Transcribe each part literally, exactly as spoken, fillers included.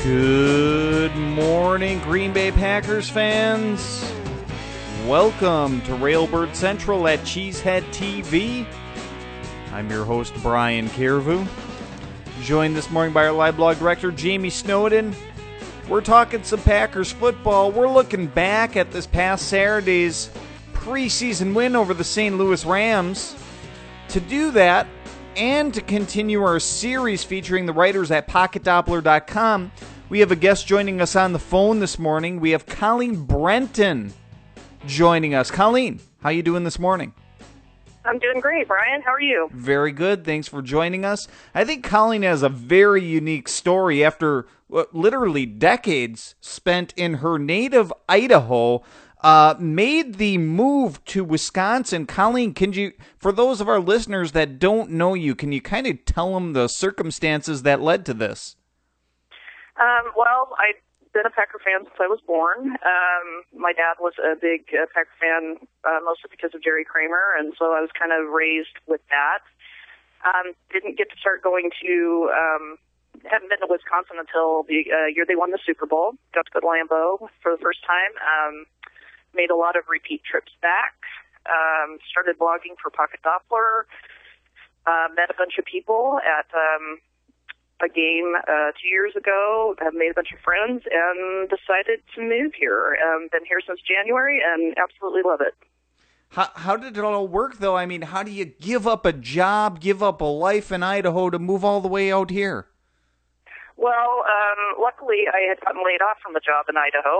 Good morning, Green Bay Packers fans. Welcome to Railbird Central at Cheesehead T V. I'm your host, Brian Carvu. Joined this morning by our live blog director, Jamie Snowden. We're talking some Packers football. We're looking back at this past Saturday's preseason win over the Saint Louis Rams. To do that, and to continue our series featuring the writers at Pocket Doppler dot com, we have a guest joining us on the phone this morning. We have Colleen Brenton joining us. Colleen, how you doing this morning? I'm doing great, Brian. How are you? Very good. Thanks for joining us. I think Colleen has a very unique story after uh, literally decades spent in her native Idaho. Uh, made the move to Wisconsin. Colleen, can you, for those of our listeners that don't know you, can you kind of tell them the circumstances that led to this? Um, well, I've been a Packer fan since I was born. Um, my dad was a big uh, Packer fan, uh, mostly because of Jerry Kramer, and so I was kind of raised with that. Um, didn't get to start going to, um, hadn't been to Wisconsin until the uh, year they won the Super Bowl. Got to go to Lambeau for the first time. Um, made a lot of repeat trips back. Um, started blogging for Pocket Doppler. Uh, met a bunch of people at um, a game uh, two years ago. Have made a bunch of friends and decided to move here. Um, been here since January and absolutely love it. How, how did it all work, though? I mean, how do you give up a job, give up a life in Idaho to move all the way out here? Well, um, luckily I had gotten laid off from the job in Idaho.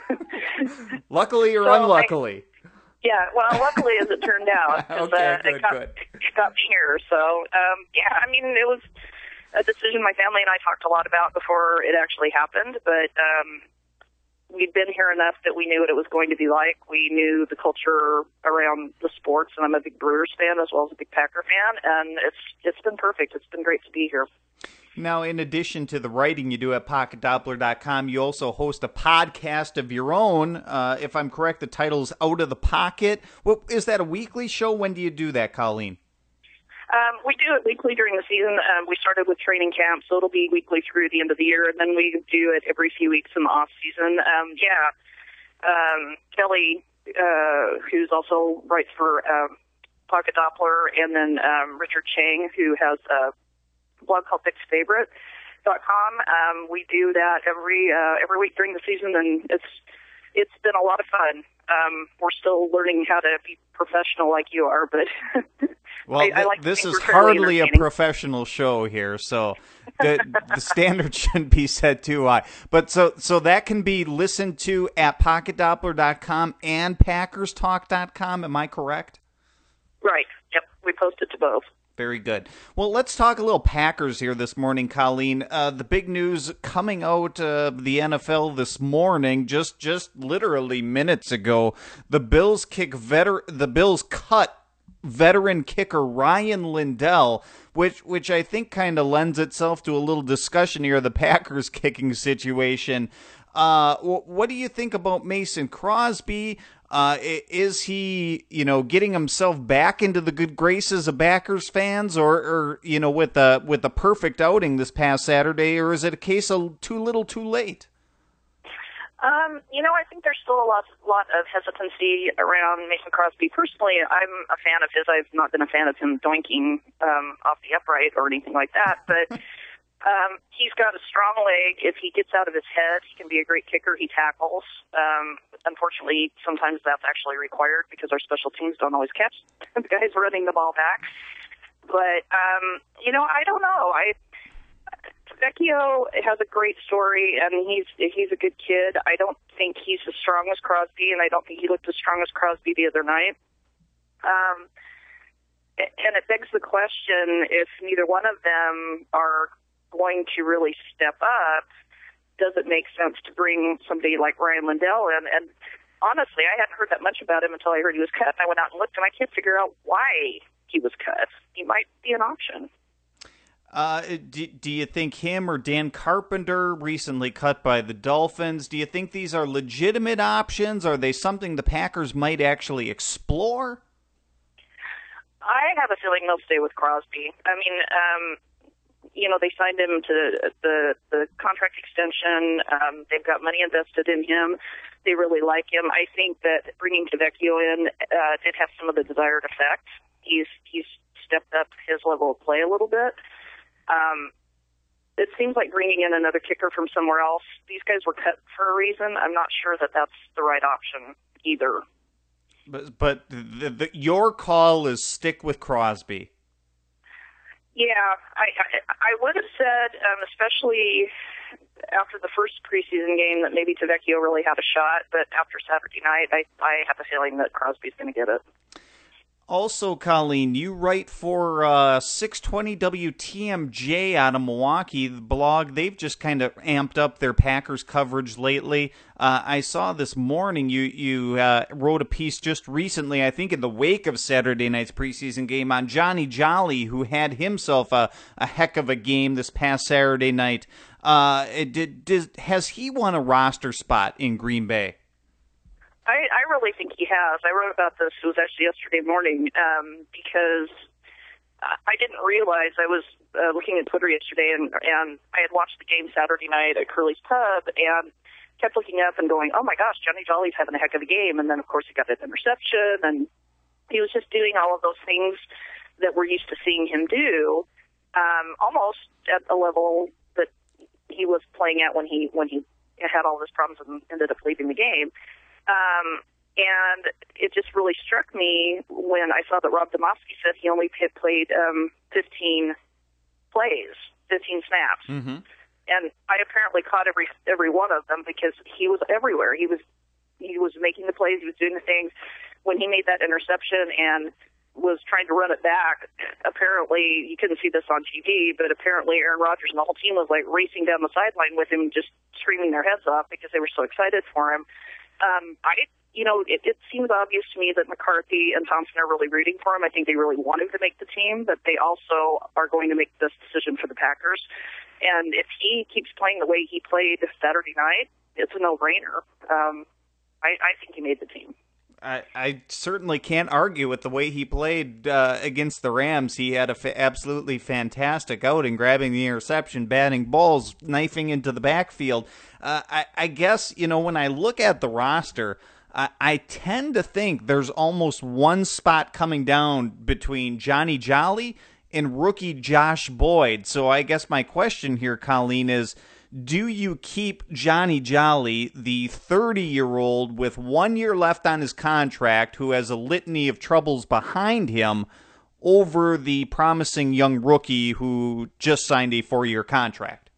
Luckily or so unluckily? I, yeah, well, luckily as it turned out. okay, uh, good, it got, good. It got me here. So, um, yeah, I mean, it was a decision my family and I talked a lot about before it actually happened, but um, we'd been here enough that we knew what it was going to be like. We knew the culture around the sports, and I'm a big Brewers fan as well as a big Packer fan, and it's it's been perfect. It's been great to be here. Now, in addition to the writing you do at Pocket Doppler dot com, you also host a podcast of your own. Uh, if I'm correct, the title is Out of the Pocket. What, is that a weekly show? When do you do that, Colleen? Um, we do it weekly during the season. Um, we started with training camp, so it'll be weekly through the end of the year, and then we do it every few weeks in the off season. Um, yeah, um, Kelly, uh, who's also writes for um, Pocket Doppler, and then um, Richard Chang, who has a blog called Fix Favorite dot com. Um, we do that every uh, every week during the season, and it's it's been a lot of fun. Um, we're still learning how to be professional like you are, but well, I, I like this to is think we're fairly hardly a entertaining. professional show here, so the the standard shouldn't be set too high. But so so that can be listened to at Pocket Doppler dot com and Packers Talk dot com. Am I correct? Right. Yep. We post it to both. Very good. Well, let's talk a little Packers here this morning, Colleen. Uh, the big news coming out of the N F L this morning, just just literally minutes ago, the Bills kick veter- the Bills cut veteran kicker Ryan Lindell, which which I think kind of lends itself to a little discussion here of the Packers kicking situation. Uh, what do you think about Mason Crosby? Uh, is he, you know, getting himself back into the good graces of Packers fans, or, or you know, with the with the perfect outing this past Saturday, or is it a case of too little, too late? Um, you know, I think there's still a lot, lot of hesitancy around Mason Crosby. Personally, I'm a fan of his. I've not been a fan of him doinking um, off the upright or anything like that, but. Um, he's got a strong leg. If he gets out of his head, he can be a great kicker. He tackles. Um, unfortunately, sometimes that's actually required because our special teams don't always catch the guys running the ball back. But, um, you know, I don't know. I Vecchio has a great story, and he's he's a good kid. I don't think he's as strong as Crosby, and I don't think he looked as strong as Crosby the other night. Um, and it begs the question, if neither one of them are going to really step up, does it make sense to bring somebody like Ryan Lindell in? And honestly, I hadn't heard that much about him until I heard he was cut. I went out and looked, and I can't figure out why he was cut. He might be an option. Uh, do, do you think him or Dan Carpenter, recently cut by the Dolphins, do you think these are legitimate options? Are they something the Packers might actually explore? I have a feeling they'll stay with Crosby. I mean, um, you know, they signed him to the the contract extension. Um, they've got money invested in him. They really like him. I think that bringing Tavecchio in uh, did have some of the desired effect. He's he's stepped up his level of play a little bit. Um, it seems like bringing in another kicker from somewhere else. These guys were cut for a reason. I'm not sure that that's the right option either. But but the, the, your call is stick with Crosby. Yeah, I I, I would have said, um, especially after the first preseason game, that maybe Tavecchio really had a shot. But after Saturday night, I I have a feeling that Crosby's going to get it. Also, Colleen, you write for uh, six twenty W T M J out of Milwaukee, the blog. They've just kind of amped up their Packers coverage lately. Uh, I saw this morning you you uh, wrote a piece just recently, I think in the wake of Saturday night's preseason game, on Johnny Jolly, who had himself a, a heck of a game this past Saturday night. Uh, did, did, has he won a roster spot in Green Bay? I, I really think he has. I wrote about this, it was actually yesterday morning, um, because I didn't realize, I was uh, looking at Twitter yesterday, and, and I had watched the game Saturday night at Curly's Pub, and kept looking up and going, oh my gosh, Johnny Jolly's having a heck of a game. And then, of course, he got that interception, and he was just doing all of those things that we're used to seeing him do, um, almost at a level that he was playing at when he when he had all those problems and ended up leaving the game. Um, and it just really struck me when I saw that Rob Demovsky said he only had played um, fifteen plays, fifteen snaps. Mm-hmm. And I apparently caught every every one of them because he was everywhere. He was he was making the plays, he was doing the things. When he made that interception and was trying to run it back, apparently, you couldn't see this on T V, but apparently Aaron Rodgers and the whole team was like racing down the sideline with him, just screaming their heads off because they were so excited for him. Um, I, you know, it, it seems obvious to me that McCarthy and Thompson are really rooting for him. I think they really want him to make the team, but they also are going to make this decision for the Packers. And if he keeps playing the way he played Saturday night, it's a no-brainer. Um, I, I think he made the team. I, I certainly can't argue with the way he played uh, against the Rams. He had a fa- absolutely fantastic outing, grabbing the interception, batting balls, knifing into the backfield. Uh, I, I guess, you know, when I look at the roster, I, I tend to think there's almost one spot coming down between Johnny Jolly and rookie Josh Boyd. So I guess my question here, Colleen, is, do you keep Johnny Jolly, the thirty-year-old with one year left on his contract, who has a litany of troubles behind him, over the promising young rookie who just signed a four-year contract?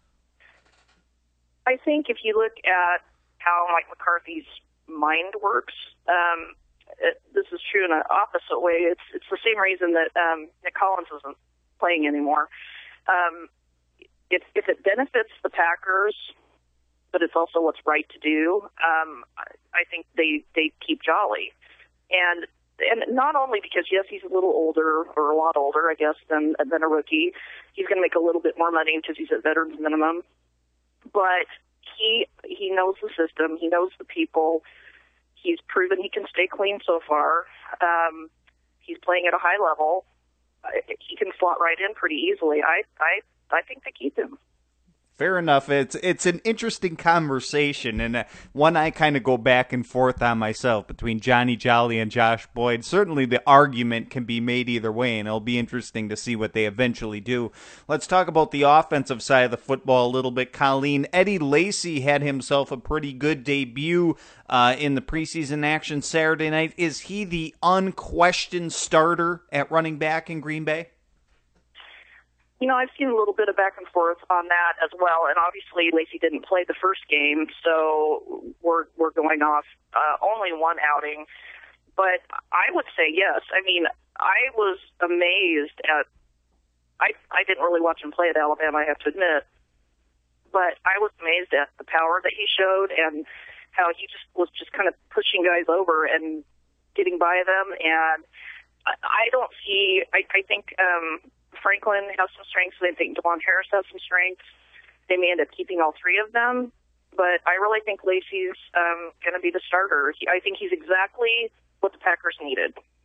I think if you look at how Mike McCarthy's mind works, um, it, this is true in an opposite way. It's it's the same reason that um, Nick Collins isn't playing anymore. Um, If, if it benefits the Packers, but it's also what's right to do, um, I think they, they keep Jolly. And and not only because, yes, he's a little older, or a lot older, I guess, than, than a rookie. He's going to make a little bit more money because he's at veterans minimum. But he he knows the system. He knows the people. He's proven he can stay clean so far. Um, he's playing at a high level. He can slot right in pretty easily. I I I think they keep him. Fair enough. It's it's an interesting conversation, and uh, one I kind of go back and forth on myself between Johnny Jolly and Josh Boyd. Certainly the argument can be made either way, and it'll be interesting to see what they eventually do. Let's talk about the offensive side of the football a little bit, Colleen. Eddie Lacy had himself a pretty good debut uh, in the preseason action Saturday night. Is he the unquestioned starter at running back in Green Bay? You know, I've seen a little bit of back and forth on that as well, and obviously Lacy didn't play the first game, so we're we're going off uh, only one outing. But I would say yes. I mean, I was amazed at. I I didn't really watch him play at Alabama, I have to admit, but I was amazed at the power that he showed and how he just was just kind of pushing guys over and getting by them. And I, I don't see. I, I think. Um, Franklin has some strengths. I think Devon Harris has some strengths. They may end up keeping all three of them, but I really think Lacy's um, going to be the starter. He, I think he's exactly what the Packers needed.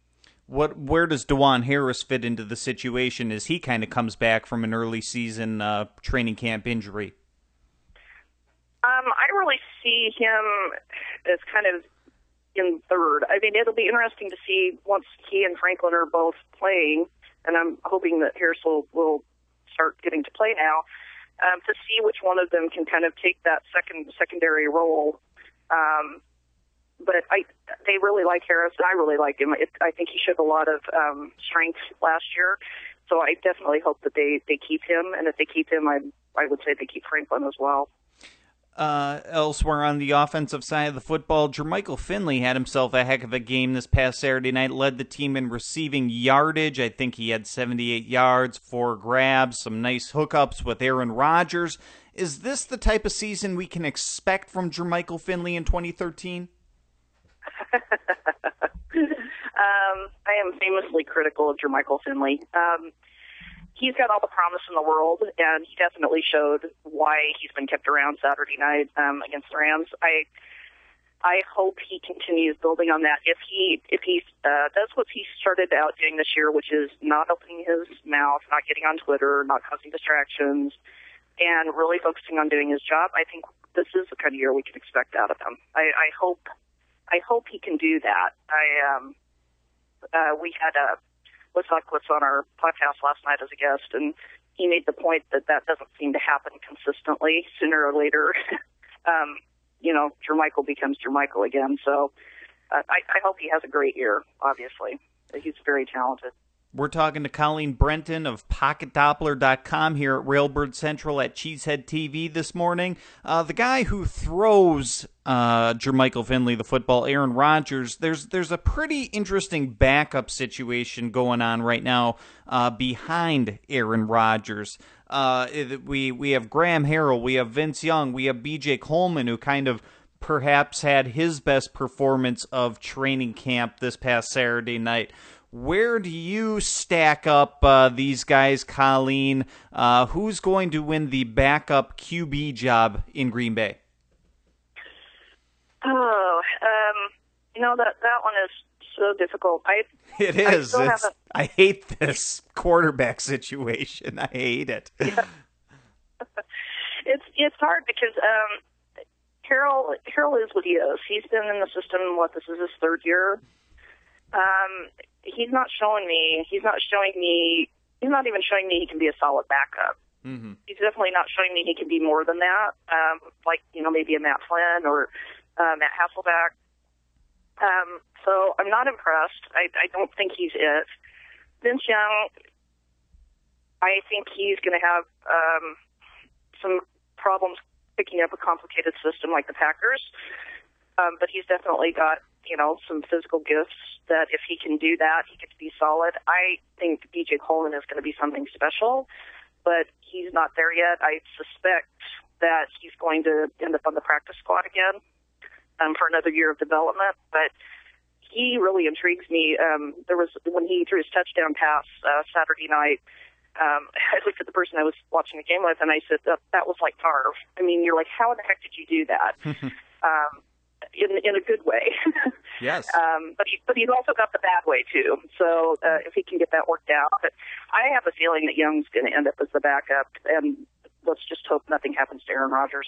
What, where does DeJuan Harris fit into the situation as he kind of comes back from an early season uh, training camp injury? Um, I really see him as kind of in third. I mean, it'll be interesting to see once he and Franklin are both playing, and I'm hoping that Harris will, will start getting to play now, um, to see which one of them can kind of take that second secondary role. Um, but I, they really like Harris, and I really like him. It, I think he showed a lot of um, strength last year, so I definitely hope that they, they keep him. And if they keep him, I I would say they keep Franklin as well. Uh, elsewhere on the offensive side of the football, Jermichael Finley had himself a heck of a game this past Saturday night, led the team in receiving yardage. I think he had seventy-eight yards, four grabs, some nice hookups with Aaron Rodgers. Is this the type of season we can expect from Jermichael Finley in twenty thirteen? um, I am famously critical of Jermichael Finley. Um, He's got all the promise in the world, and he definitely showed why he's been kept around Saturday night um, against the Rams. I I hope he continues building on that. If he if he uh, does what he started out doing this year, which is not opening his mouth, not getting on Twitter, not causing distractions, and really focusing on doing his job, I think this is the kind of year we can expect out of him. I, I hope I hope he can do that. I um uh, we had a. was Sutcliffe on our podcast last night as a guest, and he made the point that that doesn't seem to happen consistently. Sooner or later, um, you know, Jermichael becomes Jermichael again. So uh, I, I hope he has a great year, obviously. He's very talented. We're talking to Colleen Brenton of Pocket Doppler dot com here at Railbird Central at Cheesehead T V this morning. Uh, the guy who throws uh, Jermichael Finley the football, Aaron Rodgers, there's there's a pretty interesting backup situation going on right now uh, behind Aaron Rodgers. Uh, we, we have Graham Harrell, we have Vince Young, we have B J Coleman, who kind of perhaps had his best performance of training camp this past Saturday night. Where do you stack up uh, these guys, Colleen? Uh, who's going to win the backup Q B job in Green Bay? Oh, um, you know, that, that one is so difficult. I It is. I, it's, I hate this quarterback situation. I hate it. Yeah. it's it's hard because um, Harrell, Harrell is what he is. He's been in the system, what, this is his third year? Um, he's not showing me, he's not showing me, he's not even showing me he can be a solid backup. Mm-hmm. He's definitely not showing me he can be more than that, um, like, you know, maybe a Matt Flynn or uh, Matt Hasselbeck. Um, so I'm not impressed. I, I don't think he's it. Vince Young, I think he's going to have um, some problems picking up a complicated system like the Packers, um, but he's definitely got, you know, some physical gifts that if he can do that, he could be solid. I think B J Coleman is going to be something special, but he's not there yet. I suspect that he's going to end up on the practice squad again um, for another year of development, but he really intrigues me. Um, there was, when he threw his touchdown pass uh, Saturday night, um, I looked at the person I was watching the game with, and I said, that, that was like Favre. I mean, you're like, how in the heck did you do that? um, in in a good way. Yes. Um, but he, but he's also got the bad way too. So uh, if he can get that worked out, but I have a feeling that Young's going to end up as the backup, and let's just hope nothing happens to Aaron Rodgers.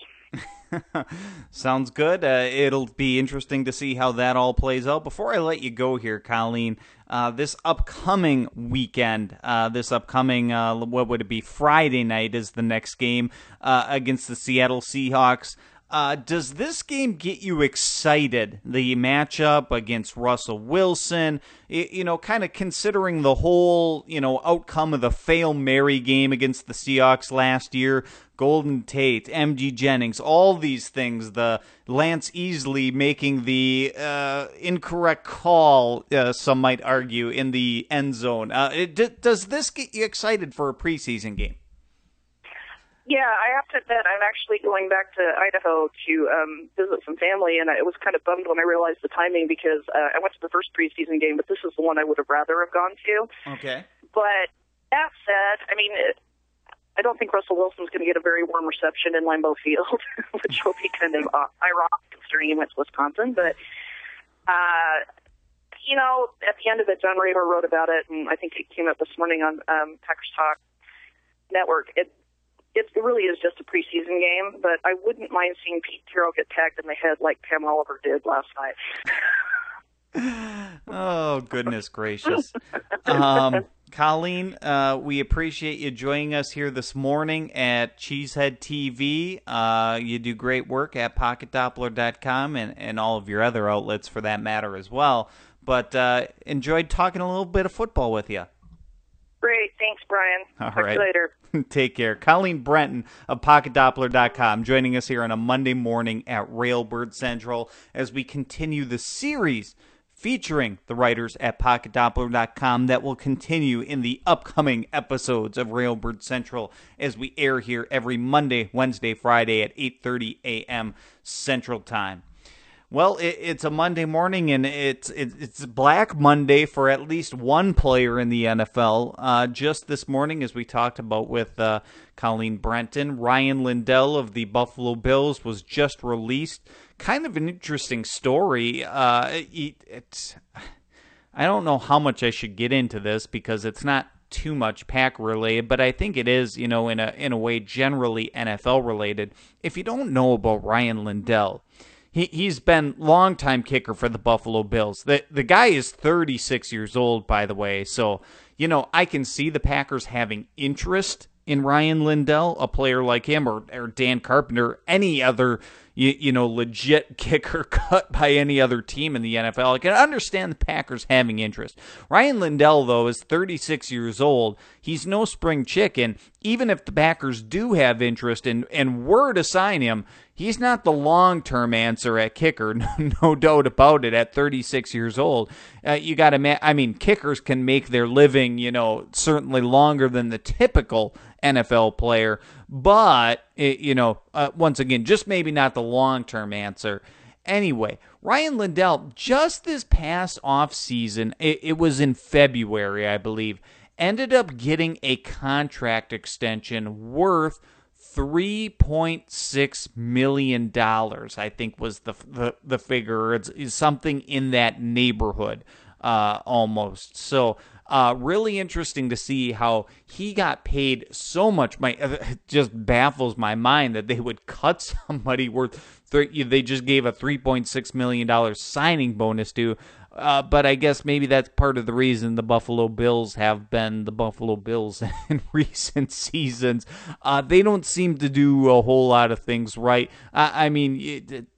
Sounds good. Uh, it'll be interesting to see how that all plays out. Before I let you go here, Colleen, uh, this upcoming weekend, uh, this upcoming, uh, what would it be, Friday night is the next game uh, against the Seattle Seahawks. Uh, does this game get you excited? The matchup against Russell Wilson, it, you know, kind of considering the whole, you know, outcome of the Fail Mary game against the Seahawks last year, Golden Tate, M G Jennings, all these things, the Lance Easley making the uh, incorrect call, uh, some might argue, in the end zone. Uh, it, d- does this get you excited for a preseason game? Yeah, I have to admit, I'm actually going back to Idaho to um, visit some family, and I was kind of bummed when I realized the timing because uh, I went to the first preseason game, but this is the one I would have rather have gone to. Okay. But that said, I mean, it, I don't think Russell Wilson's going to get a very warm reception in Lambeau Field, which will be kind of uh, ironic considering he went to Wisconsin. But uh, you know, at the end of it, John Raver wrote about it, and I think it came up this morning on um, Packers Talk Network. It it really is just a preseason game, but I wouldn't mind seeing Pete Carroll get tagged in the head like Pam Oliver did last night. Oh, goodness gracious. Um, Colleen, uh, we appreciate you joining us here this morning at Cheesehead T V. Uh, you do great work at pocket doppler dot com and, and all of your other outlets for that matter as well. But uh, enjoyed talking a little bit of football with you. Great. Thanks, Brian. All Talk right. to you later. Take care. Colleen Brenton of pocket doppler dot com joining us here on a Monday morning at Railbird Central as we continue the series featuring the writers at pocket doppler dot com that will continue in the upcoming episodes of Railbird Central as we air here every Monday, Wednesday, Friday at eight thirty a.m. Central Time. Well, it, it's a Monday morning, and it's it, it's Black Monday for at least one player in the N F L. Uh, just this morning, as we talked about with uh, Colleen Brenton, Ryan Lindell of the Buffalo Bills was just released. Kind of an interesting story. Uh, it, it's, I don't know how much I should get into this because it's not too much Pack related, but I think it is, you know, in a in a way generally N F L related. If you don't know about Ryan Lindell, He, he's been longtime kicker for the Buffalo Bills. The the guy is thirty-six years old, by the way. So, you know, I can see the Packers having interest in Ryan Lindell, a player like him, or, or Dan Carpenter, any other, you, you know, legit kicker cut by any other team in the N F L. I can understand the Packers having interest. Ryan Lindell, though, is thirty-six years old. He's no spring chicken. Even if the Packers do have interest and, and were to sign him, he's not the long-term answer at kicker, no, no doubt about it, at thirty-six years old. Uh, you got to, ma- I mean, kickers can make their living, you know, certainly longer than the typical N F L player, but, it, you know, uh, once again, just maybe not the long-term answer. Anyway, Ryan Lindell, just this past offseason, it, it was in February, I believe, ended up getting a contract extension worth three point six million dollars, I think was the the, the figure. It's, it's something in that neighborhood uh, almost. So uh, really interesting to see how he got paid so much. My it just baffles my mind that they would cut somebody worth, they just gave a three point six million dollars signing bonus to. Uh, but I guess maybe that's part of the reason the Buffalo Bills have been the Buffalo Bills in recent seasons. Uh, they don't seem to do a whole lot of things right. Uh, I mean, it, it,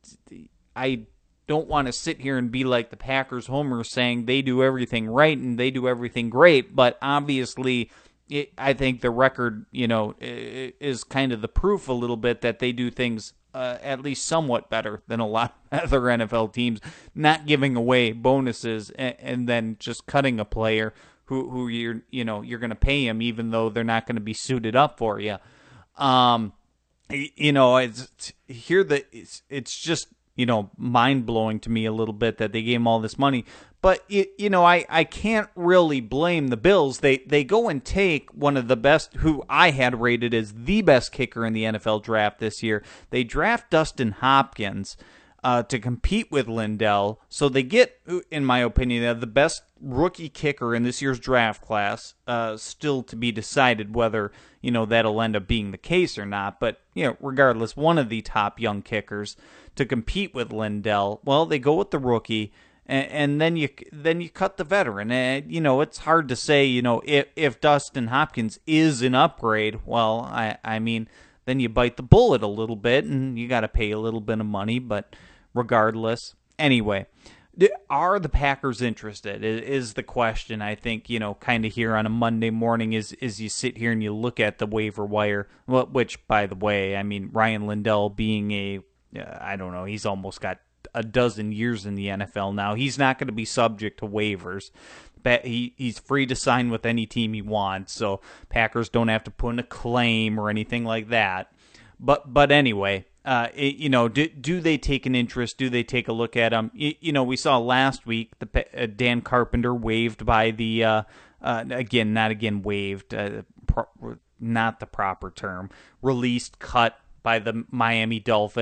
I don't want to sit here and be like the Packers homer saying they do everything right and they do everything great, but obviously it, I think the record, you know, is kind of the proof a little bit that they do things Uh, at least somewhat better than a lot of other N F L teams, not giving away bonuses and, and then just cutting a player who who you're you know you're going to pay him even though they're not going to be suited up for you. Um, you know, it's here that it's it's just you know mind blowing to me a little bit that they gave him all this money. But, it, you know, I, I can't really blame the Bills. They they go and take one of the best, who I had rated as the best kicker in the N F L draft this year. They draft Dustin Hopkins uh, to compete with Lindell. So they get, in my opinion, the best rookie kicker in this year's draft class. Uh, still to be decided whether, you know, that'll end up being the case or not. But, you know, regardless, one of the top young kickers to compete with Lindell. Well, they go with the rookie. And, and then you then you cut the veteran. And, you know, it's hard to say, you know, if, if Dustin Hopkins is an upgrade, well, I, I mean, then you bite the bullet a little bit and you got to pay a little bit of money. But regardless, anyway, are the Packers interested is the question, I think, you know, kind of here on a Monday morning is, is you sit here and you look at the waiver wire, which, by the way, I mean, Ryan Lindell being a, uh, I don't know, he's almost got a dozen years in the N F L now. He's not going to be subject to waivers. But he, he's free to sign with any team he wants, so Packers don't have to put in a claim or anything like that. But but anyway, uh, it, you know, do, do they take an interest? Do they take a look at him? You, you know, we saw last week the uh, Dan Carpenter waived by the uh, uh, again, not again waived, uh, pro- not the proper term, released, cut by the Miami Dolphins.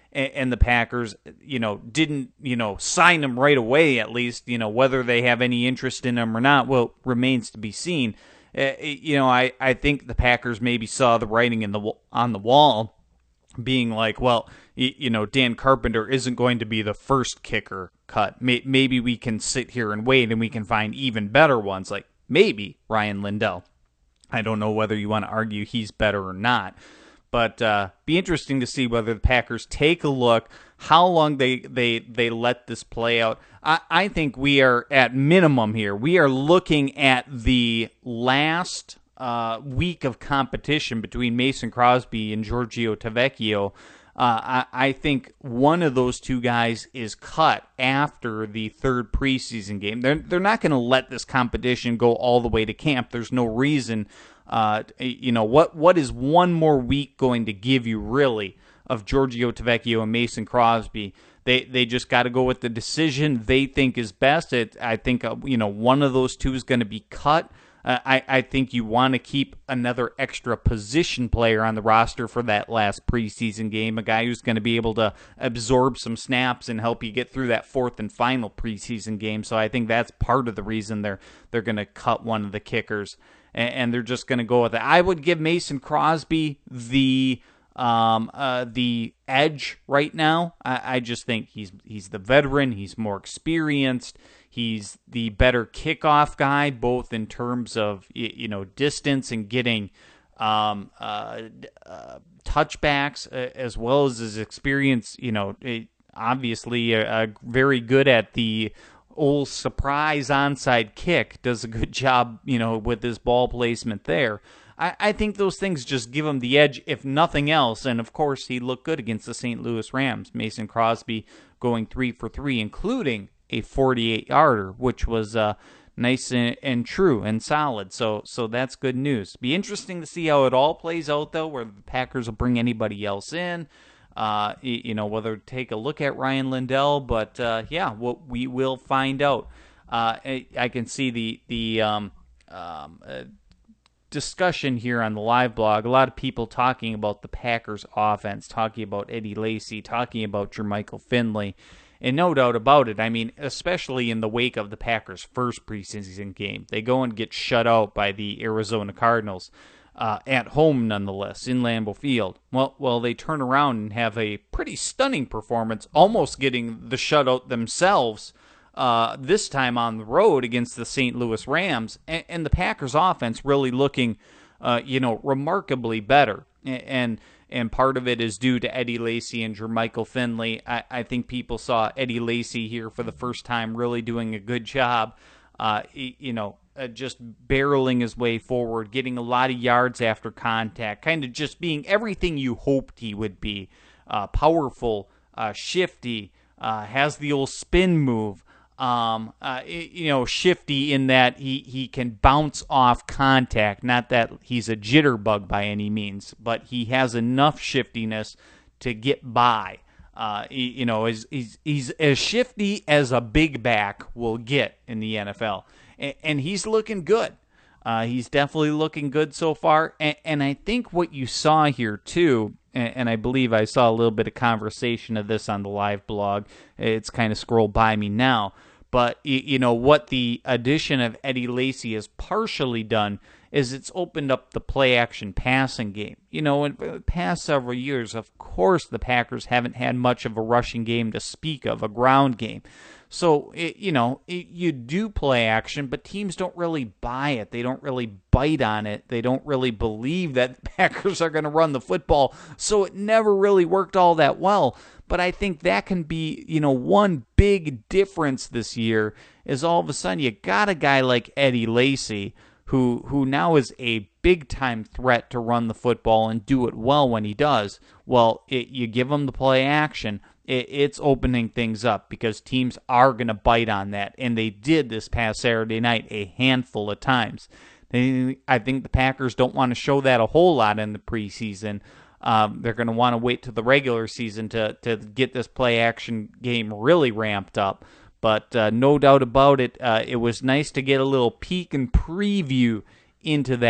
and, and the Packers, you know, didn't, you know, sign him right away, at least, you know, whether they have any interest in him or not, well, remains to be seen. Uh, you know, I, I think the Packers maybe saw the writing in the on the wall, being like, well, you know, Dan Carpenter isn't going to be the first kicker cut. Maybe we can sit here and wait and we can find even better ones, like maybe Ryan Lindell. I don't know whether you want to argue he's better or not, but uh, be interesting to see whether the Packers take a look, how long they they, they let this play out. I, I think we are at minimum here. We are looking at the last uh, week of competition between Mason Crosby and Giorgio Tavecchio. Uh, I, I think one of those two guys is cut after the third preseason game. They're they're not going to let this competition go all the way to camp. There's no reason. Uh, you know, what what is one more week going to give you, really, of Giorgio Tavecchio and Mason Crosby? They they just got to go with the decision they think is best. It, I think, uh, you know, one of those two is going to be cut. Uh, I, I think you want to keep another extra position player on the roster for that last preseason game, a guy who's going to be able to absorb some snaps and help you get through that fourth and final preseason game. So I think that's part of the reason they're they're going to cut one of the kickers, and, and they're just going to go with it. I would give Mason Crosby the um, uh, the edge right now. I, I just think he's he's the veteran. He's more experienced. He's the better kickoff guy, both in terms of, you know, distance and getting um, uh, uh, touchbacks, uh, as well as his experience. You know, it, obviously uh, uh, very good at the old surprise onside kick. Does a good job, you know, with his ball placement there. I, I think those things just give him the edge, if nothing else. And, of course, he looked good against the Saint Louis Rams. Mason Crosby going three for three, including a forty-eight yarder, which was uh, nice and, and true and solid. So so that's good news. Be interesting to see how it all plays out, though, where the Packers will bring anybody else in. Uh, you know, whether to take a look at Ryan Lindell. But, uh, yeah, what we will find out. Uh, I, I can see the, the um, um, uh, discussion here on the live blog. A lot of people talking about the Packers offense, talking about Eddie Lacy, talking about Jermichael Finley. And no doubt about it, I mean, especially in the wake of the Packers' first preseason game, they go and get shut out by the Arizona Cardinals, uh, at home nonetheless, in Lambeau Field. Well, well, they turn around and have a pretty stunning performance, almost getting the shutout themselves, uh, this time on the road against the Saint Louis Rams, and, and the Packers' offense really looking, uh, you know, remarkably better. And, and And part of it is due to Eddie Lacy and Jermichael Finley. I, I think people saw Eddie Lacy here for the first time really doing a good job, uh, you know, uh, just barreling his way forward, getting a lot of yards after contact, kind of just being everything you hoped he would be. Uh, powerful, uh, shifty, uh, has the old spin move. Um, uh, you know, shifty in that he, he can bounce off contact. Not that he's a jitterbug by any means, but he has enough shiftiness to get by. Uh, he, you know, he's, he's, he's as shifty as a big back will get in the N F L. And, and he's looking good. Uh, he's definitely looking good so far. And, and I think what you saw here, too, and, and I believe I saw a little bit of conversation of this on the live blog. It's kind of scrolled by me now. But, you know, what the addition of Eddie Lacy has partially done is it's opened up the play-action passing game. You know, in the past several years, of course, the Packers haven't had much of a rushing game to speak of, a ground game. So, it, you know, it, you do play action, but teams don't really buy it. They don't really bite on it. They don't really believe that the Packers are going to run the football. So it never really worked all that well. But I think that can be, you know, one big difference this year is all of a sudden you got a guy like Eddie Lacy who who now is a big-time threat to run the football and do it well when he does. Well, it, you give him the play action, it, it's opening things up because teams are going to bite on that, and they did this past Saturday night a handful of times. They, I think the Packers don't want to show that a whole lot in the preseason. Um, they're going to want to wait to the regular season to, to get this play-action game really ramped up. But uh, no doubt about it, uh, it was nice to get a little peek and preview into that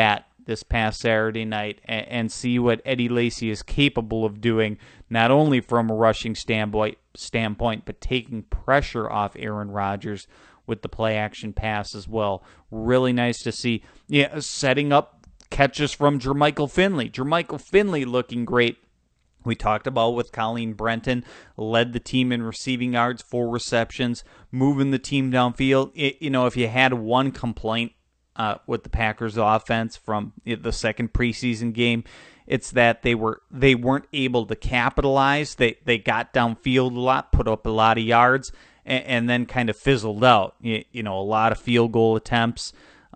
this past Saturday night and, and see what Eddie Lacy is capable of doing, not only from a rushing standpoint, standpoint, but taking pressure off Aaron Rodgers with the play-action pass as well. Really nice to see. Yeah, setting up catches from Jermichael Finley. Jermichael Finley looking great. We talked about with Colleen Brenton, led the team in receiving yards, four receptions, moving the team downfield. It, you know, if you had one complaint uh, with the Packers offense from the second preseason game, it's that they were they weren't able to capitalize. They they got downfield a lot, put up a lot of yards, and, and then kind of fizzled out. You, you know, a lot of field goal attempts.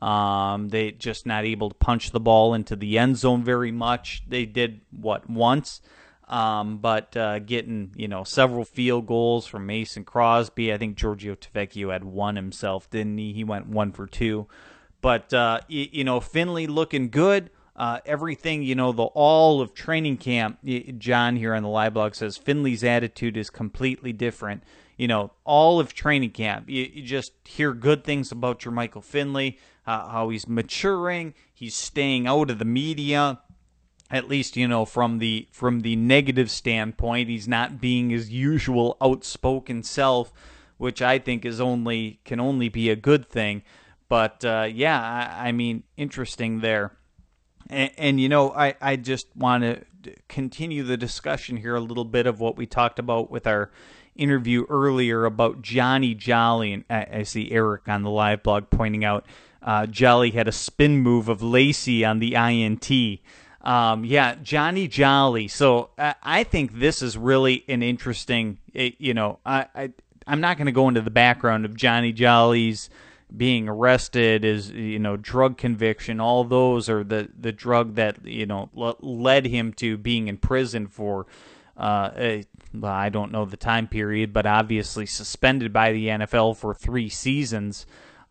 Um, they just not able to punch the ball into the end zone very much. They did what once. Um, but uh, getting, you know, several field goals from Mason Crosby. I think Giorgio Tavecchio had one himself, didn't he? He went one for two. But, uh, you, you know, Finley looking good. Uh, everything, you know, the all of training camp, John here on the live blog says Finley's attitude is completely different. You know, all of training camp, you, you just hear good things about Jermichael Finley, uh, how he's maturing, he's staying out of the media. At least, you know, from the from the negative standpoint, he's not being his usual outspoken self, which I think is only can only be a good thing. But uh, yeah, I, I mean, interesting there. And, and you know, I, I just want to continue the discussion here a little bit of what we talked about with our interview earlier about Johnny Jolly. And I, I see Eric on the live blog pointing out uh, Jolly had a spin move of Lacy on the I N T. Um, yeah, Johnny Jolly. So I, I think this is really an interesting, you know, I, I, I'm not going to go into the background of Johnny Jolly's being arrested, his, you know, drug conviction. All those are the, the drug that, you know, l- led him to being in prison for, uh, a, well, I don't know the time period, but obviously suspended by the N F L for three seasons.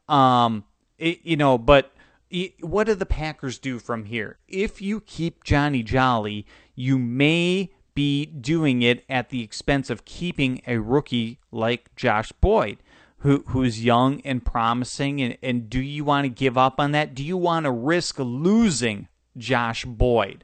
Um, it, you know, but what do the Packers do from here? If you keep Johnny Jolly, you may be doing it at the expense of keeping a rookie like Josh Boyd, who who's young and promising. And, and do you want to give up on that? Do you want to risk losing Josh Boyd?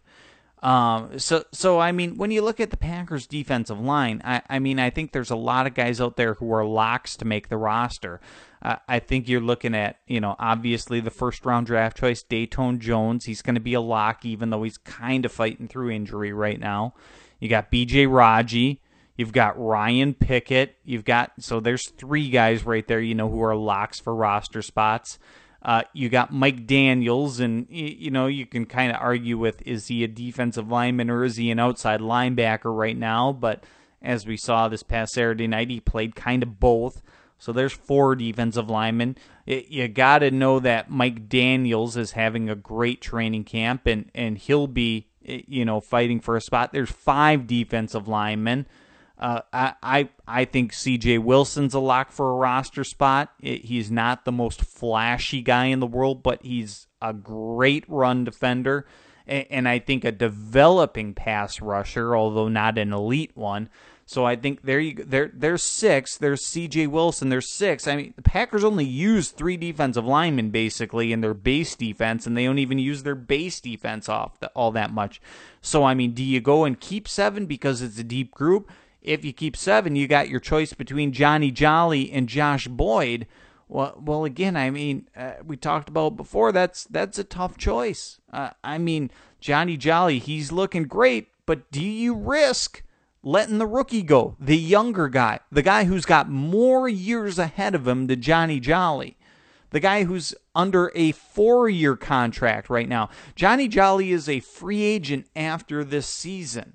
Um, so, so I mean, when you look at the Packers' defensive line, I, I mean, I think there's a lot of guys out there who are locks to make the roster. Uh, I think you're looking at, you know, obviously the first-round draft choice, Dayton Jones. He's going to be a lock, even though he's kind of fighting through injury right now. You got B J Raji. You've got Ryan Pickett. You've got, so there's three guys right there, you know, who are locks for roster spots. Uh, you got Mike Daniels, and, you know, you can kind of argue with, is he a defensive lineman or is he an outside linebacker right now? But as we saw this past Saturday night, he played kind of both. So there's four defensive linemen. It, you got to know that Mike Daniels is having a great training camp, and, and he'll be, you know, fighting for a spot. There's five defensive linemen. Uh, I, I I think C J Wilson's a lock for a roster spot. It, he's not the most flashy guy in the world, but he's a great run defender, and, and I think a developing pass rusher, although not an elite one. So I think there you there there's six. There's C J Wilson. There's six. I mean, the Packers only use three defensive linemen basically in their base defense, and they don't even use their base defense off the, all that much. So I mean, do you go and keep seven because it's a deep group? If you keep seven, you got your choice between Johnny Jolly and Josh Boyd. Well, well, again, I mean, uh, we talked about before. That's that's a tough choice. Uh, I mean, Johnny Jolly, he's looking great, but do you risk letting the rookie go, the younger guy, the guy who's got more years ahead of him than Johnny Jolly, the guy who's under a four-year contract right now? Johnny Jolly is a free agent after this season.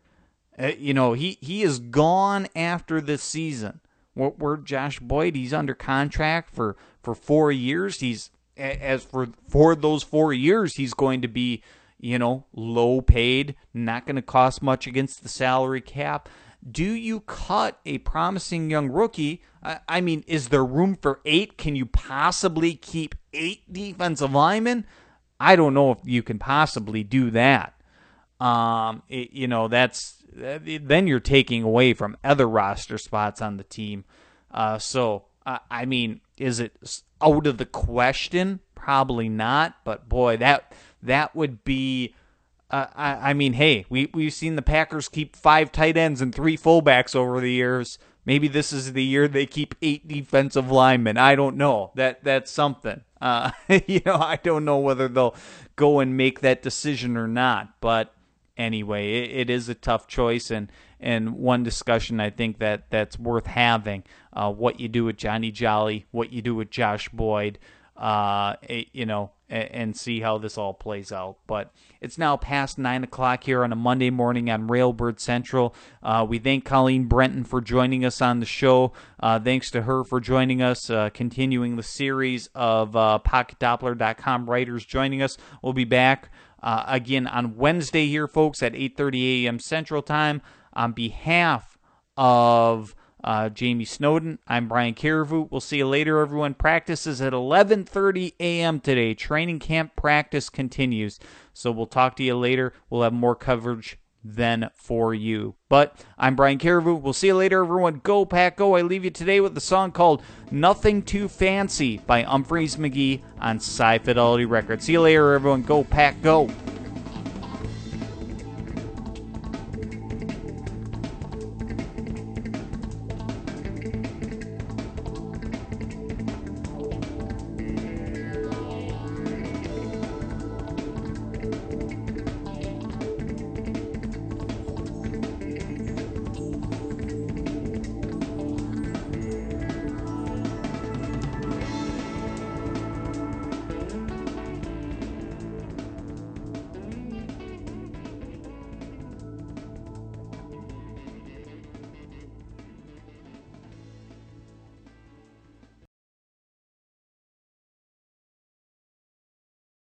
Uh, you know, he, he is gone after this season. Where, where Josh Boyd, he's under contract for, for four years. He's as for for those four years, he's going to be, you know, low paid, not going to cost much against the salary cap. Do you cut a promising young rookie? I, I mean, is there room for eight? Can you possibly keep eight defensive linemen? I don't know if you can possibly do that. Um, it, you know, that's then you're taking away from other roster spots on the team. Uh, so, uh, I mean, is it out of the question? Probably not. But boy, that that would be, uh, I, I mean, hey, we, we've seen the Packers keep five tight ends and three fullbacks over the years. Maybe this is the year they keep eight defensive linemen. I don't know. That That's something. Uh, you know, I don't know whether they'll go and make that decision or not. But anyway, it, it is a tough choice, and, and one discussion I think that, that's worth having, uh, what you do with Johnny Jolly, what you do with Josh Boyd, uh, it, you know, and, and see how this all plays out. But it's now past nine o'clock here on a Monday morning on Railbird Central. Uh, we thank Colleen Brenton for joining us on the show. Uh, thanks to her for joining us, uh, continuing the series of uh, Pocket Doppler dot com writers joining us. We'll be back uh, again on Wednesday here, folks, at eight thirty a.m. Central Time. On behalf of Uh, Jamie Snowden, I'm Brian Carrefour. We'll see you later, everyone. Practice is at eleven thirty a.m. today. Training camp practice continues. So we'll talk to you later. We'll have more coverage then for you. But I'm Brian Carrefour. We'll see you later, everyone. Go, Pack, go. I leave you today with a song called Nothing Too Fancy by Humphreys McGee on Sci Fidelity Records. See you later, everyone. Go, Pack, go.